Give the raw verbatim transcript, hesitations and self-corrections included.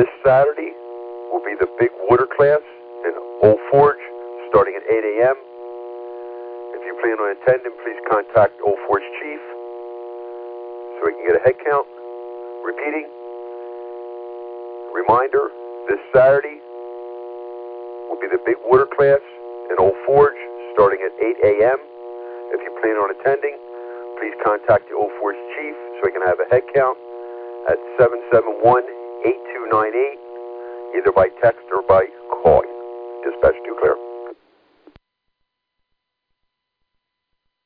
This Saturday will be the big water class in Old Forge, starting at eight a.m. If you plan on attending, please contact Old Forge Chief so we can get a head count. Repeating, reminder, this Saturday will be the big water class in Old Forge, starting at eight a.m. If you plan on attending, please contact the Old Forge Chief so we can have a head count at seven seven one, eight two nine eight, either by text or by calling. Dispatch two clear.